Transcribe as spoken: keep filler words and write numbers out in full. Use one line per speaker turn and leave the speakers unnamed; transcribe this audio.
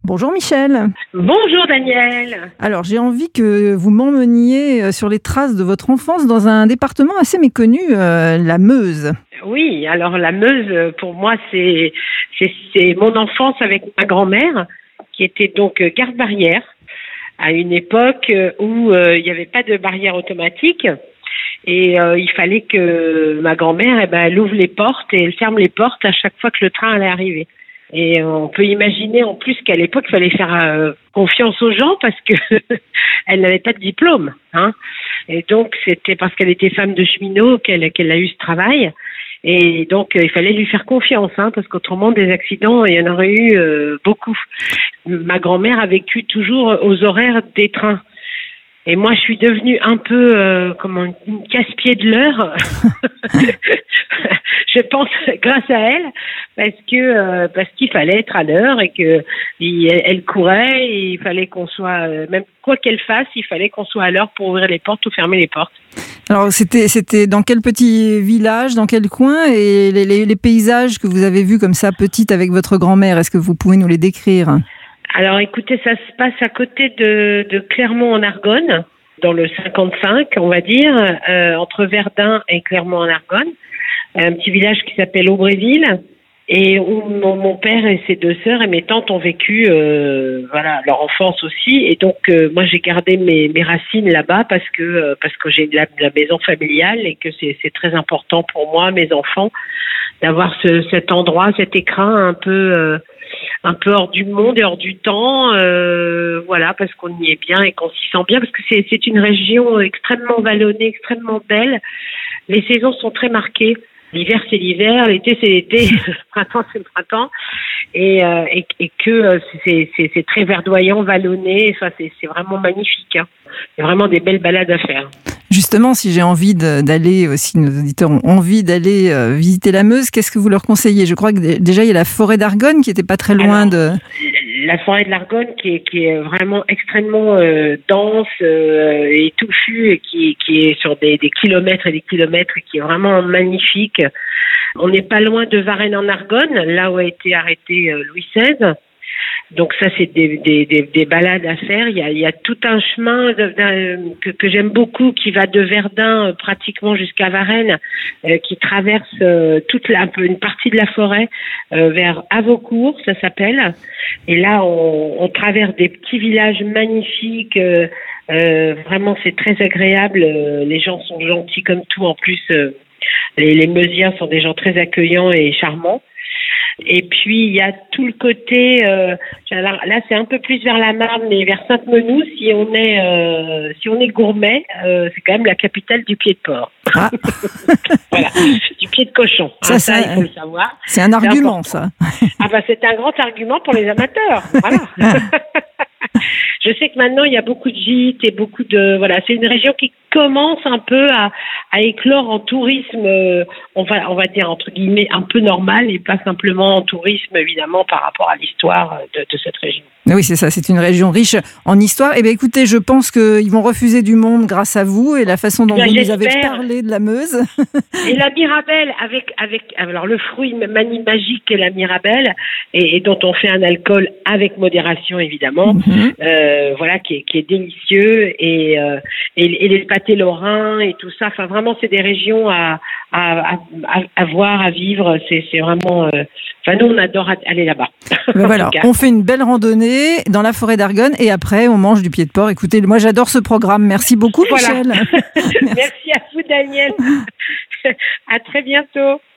Bonjour Michel.
Bonjour Daniel.
Alors j'ai envie que vous m'emmeniez sur les traces de votre enfance dans un département assez méconnu, euh, la Meuse.
Oui, alors la Meuse, pour moi, c'est, c'est, c'est mon enfance avec ma grand-mère, qui était donc garde-barrière, à une époque où euh, il n'y avait pas de barrière automatique. Et euh, il fallait que ma grand-mère, eh ben, elle ouvre les portes et elle ferme les portes à chaque fois que le train allait arriver. Et on peut imaginer en plus qu'à l'époque, il fallait faire euh, confiance aux gens parce que elle n'avait pas de diplôme, hein. Et donc, c'était parce qu'elle était femme de cheminot qu'elle, qu'elle a eu ce travail. Et donc, euh, il fallait lui faire confiance, hein, parce qu'autrement, des accidents, il y en aurait eu euh, beaucoup. Ma grand-mère a vécu toujours aux horaires des trains. Et moi, je suis devenue un peu euh, comme une, une casse-pied de l'heure. Je pense grâce à elle, parce que euh, parce qu'il fallait être à l'heure et que il, elle courait. Et il fallait qu'on soit, euh, même quoi qu'elle fasse, il fallait qu'on soit à l'heure pour ouvrir les portes ou fermer les portes.
Alors c'était c'était dans quel petit village, dans quel coin, et les, les, les paysages que vous avez vus comme ça petite avec votre grand-mère, est-ce que vous pouvez nous les décrire ?
Alors écoutez, ça se passe à côté de, de Clermont-en-Argonne, dans le cinquante-cinq, on va dire, euh, entre Verdun et Clermont-en-Argonne, un petit village qui s'appelle Aubréville, et où mon, mon père et ses deux sœurs et mes tantes ont vécu euh, voilà, leur enfance aussi. Et donc euh, moi j'ai gardé mes, mes racines là-bas parce que euh, parce que j'ai la, la maison familiale et que c'est, c'est très important pour moi, mes enfants, d'avoir ce, cet endroit, cet écrin un peu euh, un peu hors du monde et hors du temps, euh, voilà, parce qu'on y est bien et qu'on s'y sent bien, parce que c'est, c'est une région extrêmement vallonnée, extrêmement belle. Les saisons sont très marquées. L'hiver, c'est l'hiver, l'été, c'est l'été, le printemps, c'est le printemps, et, euh, et, et que euh, c'est, c'est, c'est très verdoyant, vallonné, ça, c'est, c'est vraiment magnifique, hein. Il y a vraiment des belles balades à faire.
Justement, si j'ai envie de, d'aller, si nos auditeurs ont envie d'aller euh, visiter la Meuse, qu'est-ce que vous leur conseillez ? Je crois que déjà, il y a la forêt d'Argonne qui n'était pas très loin. Alors, de...
La forêt de l'Argonne qui est, qui est vraiment extrêmement euh, dense euh, et touffue, et qui, qui est sur des, des kilomètres et des kilomètres, et qui est vraiment magnifique. On n'est pas loin de Varennes-en-Argonne, là où a été arrêté euh, Louis seize. Donc ça, c'est des, des, des, des balades à faire. Il y a, il y a tout un chemin de, de, que, que j'aime beaucoup qui va de Verdun euh, pratiquement jusqu'à Varennes, euh, qui traverse euh, toute la, un peu une partie de la forêt euh, vers Avaucourt, ça s'appelle. Et là, on, on traverse des petits villages magnifiques. Euh, euh, vraiment, c'est très agréable. Euh, les gens sont gentils comme tout. En plus, euh, les, les Meusiens sont des gens très accueillants et charmants. Et puis il y a tout le côté, euh, là, là c'est un peu plus vers la Marne, mais vers Sainte-Menou, si on est euh, si on est gourmet, euh, c'est quand même la capitale du pied de porc. Ah. Voilà, du pied de cochon.
Ça,
hein,
ça,
ça, il faut le savoir.
C'est un
c'est
argument,
important.
ça.
Ah bah c'est un grand argument pour les amateurs. Voilà. Je sais que maintenant il y a beaucoup de gîtes et beaucoup de voilà, c'est une région qui commence un peu à, à éclore en tourisme, euh, on va on va dire entre guillemets un peu normal, et pas simplement en tourisme évidemment par rapport à l'histoire de, de cette région.
Oui, c'est ça, c'est une région riche en histoire. Eh bien, écoutez, je pense qu'ils vont refuser du monde grâce à vous et la façon dont bien, vous nous avez parlé de la Meuse.
Et la Mirabelle, avec, avec alors le fruit mani magique qu'est la Mirabelle, et, et dont on fait un alcool avec modération, évidemment, mm-hmm. euh, voilà, qui est, qui est délicieux, et, euh, et, et les pâtés lorrains et tout ça. Enfin, vraiment, c'est des régions à, à, à, à voir, à vivre. C'est, c'est vraiment... Euh, enfin, nous, on adore aller là-bas.
Ben voilà, on fait une belle randonnée dans la forêt d'Argonne et après on mange du pied de porc. Écoutez, moi j'adore ce programme. Merci beaucoup, voilà. Michel.
Merci à vous, Daniel. À très bientôt.